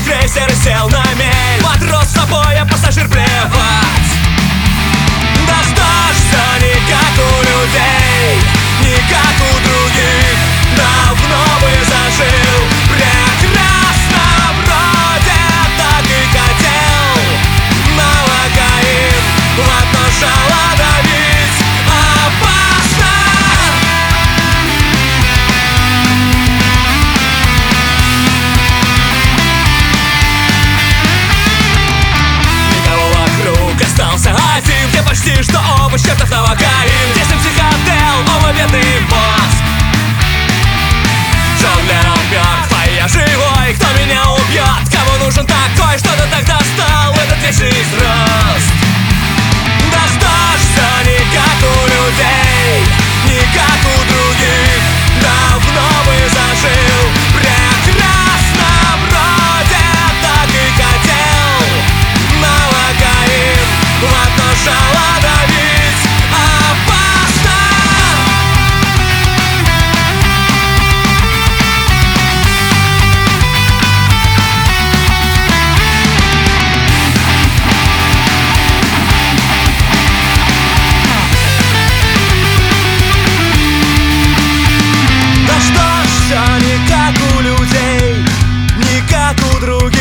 крейсер сел на мель. Матрос с собой, а пассажир плевать. Да что ж все не как у людей, не как у других. Давно бы зажил прекрасно, вроде так и хотел. Налокаин в одно жало давить опасно. Никого вокруг, остался один, где почти что овощ, чертов новокаин. Здесь им психодел, оба бедный мозг. Джонглер, он мертв, а я живой. Кто меня убьет? Кому нужен такой? Что-то тогда стал этот вечный взрост. Да что ж все не как у людей, не как у других. Давно бы зажил прекрасно, вроде так и хотел. Налокаин в одно жало давить опасно. Да что ж все не как у людей, не как у других.